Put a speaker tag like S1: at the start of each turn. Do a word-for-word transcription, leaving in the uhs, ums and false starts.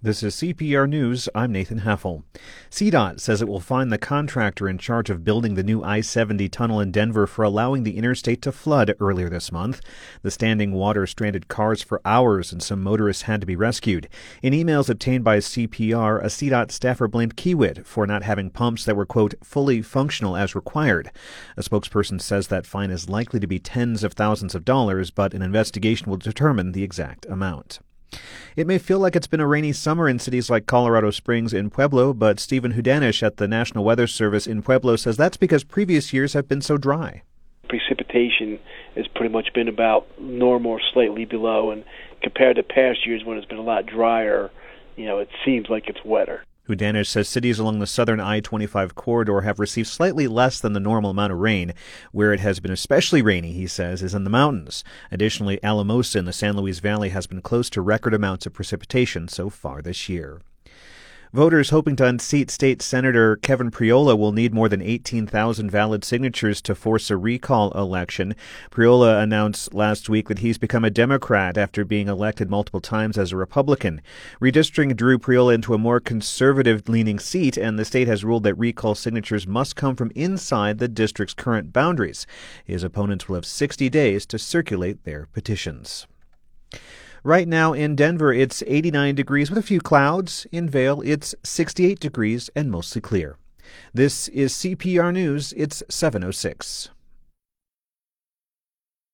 S1: This is C P R News. I'm Nathan Heffel. C DOT says it will fine the contractor in charge of building the new I seventy tunnel in Denver for allowing the interstate to flood earlier this month. The standing water stranded cars for hours, and some motorists had to be rescued. In emails obtained by C P R, a C DOT staffer blamed Kiewit for not having pumps that were, quote, fully functional as required. A spokesperson says that fine is likely to be tens of thousands of dollars, but an investigation will determine the exact amount. It may feel like it's been a rainy summer in cities like Colorado Springs and Pueblo, but Stephen Hudanish at the National Weather Service in Pueblo says that's because previous years have been so dry.
S2: Precipitation has pretty much been about normal or slightly below, and compared to past years when it's been a lot drier, you know, it seems like it's wetter.
S1: Hudanish says cities along the southern I twenty-five corridor have received slightly less than the normal amount of rain. Where it has been especially rainy, he says, is in the mountains. Additionally, Alamosa in the San Luis Valley has been close to record amounts of precipitation so far this year. Voters hoping to unseat State Senator Kevin Priola will need more than eighteen thousand valid signatures to force a recall election. Priola announced last week that he's become a Democrat after being elected multiple times as a Republican. Redistricting drew Priola into a more conservative-leaning seat, and the state has ruled that recall signatures must come from inside the district's current boundaries. His opponents will have sixty days to circulate their petitions. Right now in Denver, it's eighty-nine degrees with a few clouds. In Vail, it's sixty-eight degrees and mostly clear. This is C P R News. It's seven oh six.